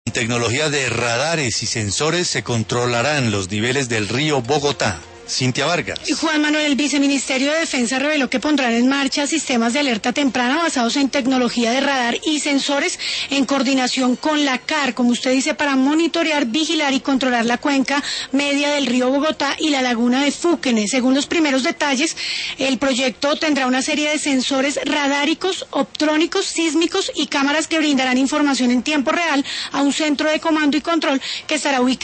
Tecnología de radares y sensores se controlarán los niveles del río Bogotá. Cintia Vargas. Juan Manuel, el viceministerio de Defensa reveló que pondrán en marcha sistemas de alerta temprana basados en tecnología de radar y sensores en coordinación con la CAR, como usted dice, para monitorear, vigilar y controlar la cuenca media del río Bogotá y la laguna de Fúquene. Según los primeros detalles, el proyecto tendrá una serie de sensores radáricos, optrónicos, sísmicos y cámaras que brindarán información en tiempo real a un centro de comando y control que estará ubicado